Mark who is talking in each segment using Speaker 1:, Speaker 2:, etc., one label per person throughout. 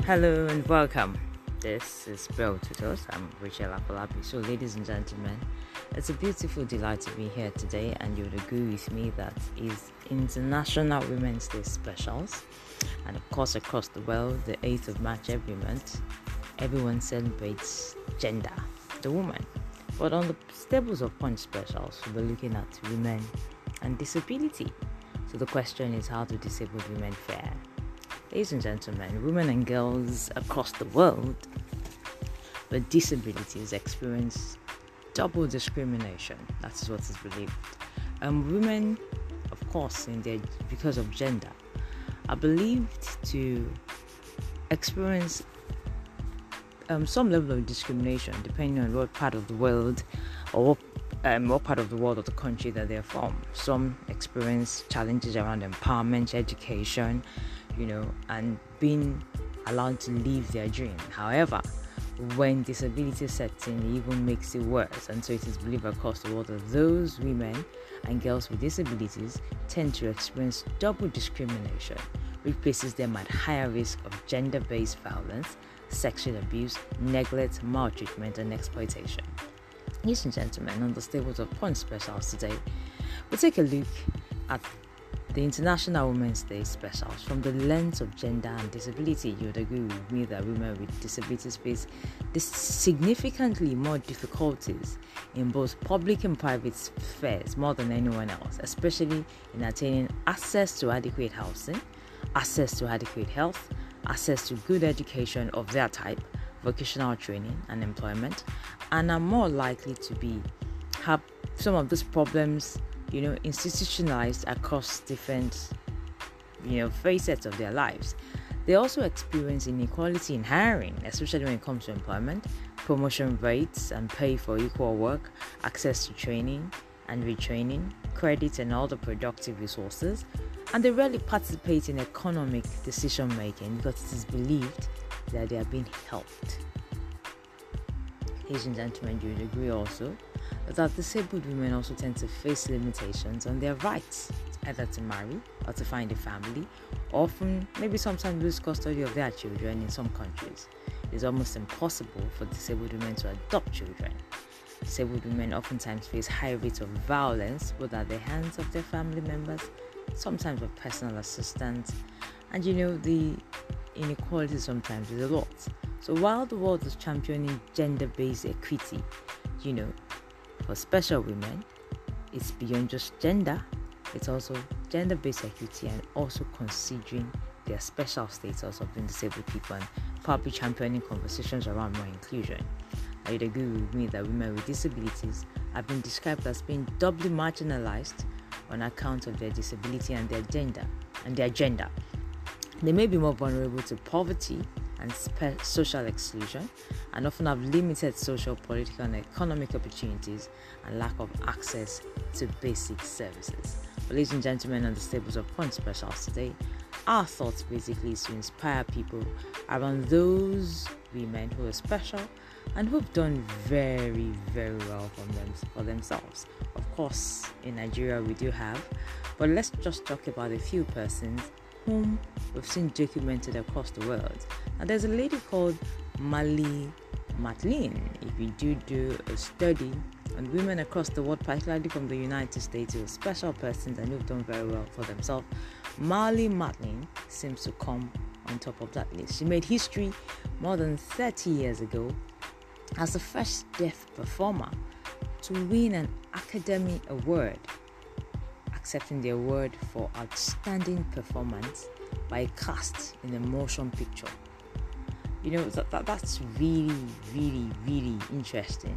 Speaker 1: Hello and welcome. This is Bell Tutors. I'm Rachel Apalapi. So, ladies and gentlemen, it's a beautiful delight to be here today, and you would agree with me that is International Women's Day specials. And of course, across the world, the 8th of March every month, everyone celebrates gender, the woman. But on the Stables of Punch specials, we're looking at women and disability. So the question is, how do disabled women fare? Ladies and gentlemen, women and girls across the world with disabilities experience double discrimination. That is what is believed. Women, of course, because of gender, are believed to experience some level of discrimination depending on what part of the world or what part of the world or the country that they're from. Some experience challenges around empowerment, education, and being allowed to live their dream. However, when disability sets in, it even makes it worse, and so it is believed across the world that those women and girls with disabilities tend to experience double discrimination, which places them at higher risk of gender-based violence, sexual abuse, neglect, maltreatment, and exploitation. Ladies and gentlemen, on the Stables of Punch specials today, we'll take a look at the International Women's Day specials from the lens of gender and disability. You would agree with me that women with disabilities face significantly more difficulties in both public and private spheres more than anyone else, especially in attaining access to adequate housing, access to adequate health, access to good education of their type, vocational training and employment, and are more likely to have some of these problems institutionalized across different facets of their lives. They also experience inequality in hiring, especially when it comes to employment, promotion rates and pay for equal work, access to training and retraining, credit and other productive resources, and they rarely participate in economic decision making because it is believed that they are being helped. Ladies and gentlemen, you would agree also that disabled women also tend to face limitations on their rights, either to marry or to find a family, often maybe sometimes lose custody of their children. In some countries, it is almost impossible for disabled women to adopt children. Disabled women oftentimes face high rates of violence, both at the hands of their family members, sometimes with personal assistance, and the inequality sometimes is a lot. So while the world is championing gender-based equity, for special women, it's beyond just gender. It's also gender-based equity and also considering their special status of being disabled people and probably championing conversations around more inclusion. I'd agree with me that women with disabilities have been described as being doubly marginalized on account of their disability and their gender. They may be more vulnerable to poverty and social exclusion, and often have limited social, political, and economic opportunities and lack of access to basic services. But ladies and gentlemen, on the Stables of Punch specials today, our thoughts basically is to inspire people around those women who are special and who've done very, very well for themselves. Of course, in Nigeria we do have, but let's just talk about a few persons whom we've seen documented across the world. Now, there's a lady called Marlee Matlin. If you do a study on women across the world, particularly from the United States, who are special persons and who've done very well for themselves, Marlee Matlin seems to come on top of that list. She made history more than 30 years ago as the first deaf performer to win an Academy Award, accepting the award for outstanding performance by a cast in a motion picture. That's really, really, really interesting.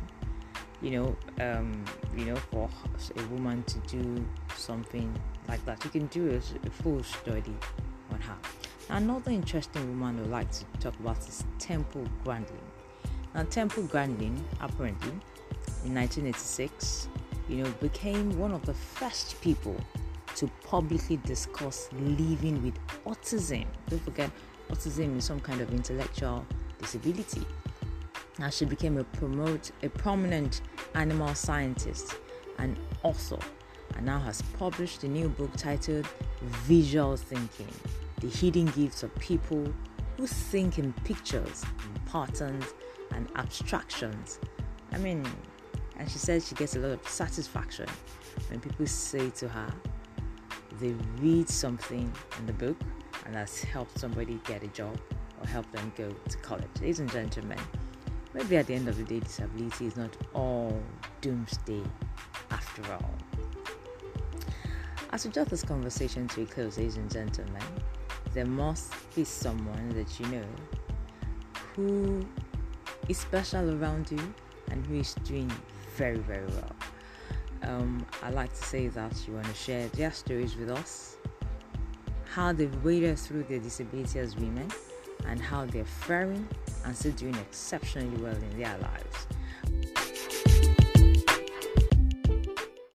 Speaker 1: For a woman to do something like that, you can do a full study on her. Now, another interesting woman I'd like to talk about is Temple Grandin. Now, Temple Grandin, apparently, in 1986, became one of the first people to publicly discuss living with autism. Don't forget, autism is some kind of intellectual disability. Now, she became a prominent animal scientist and author, and now has published a new book titled Visual Thinking: The Hidden Gifts of People who think in pictures, patterns, and abstractions. And she says she gets a lot of satisfaction when people say to her they read something in the book and has helped somebody get a job or help them go to college. Ladies and gentlemen, maybe at the end of the day, disability is not all doomsday after all. As we draw this conversation to a close, ladies and gentlemen, there must be someone that you know who is special around you and who is doing very, very well. I like to say that you want to share their stories with us, how they've waded through their disability as women, and how they're faring and still doing exceptionally well in their lives.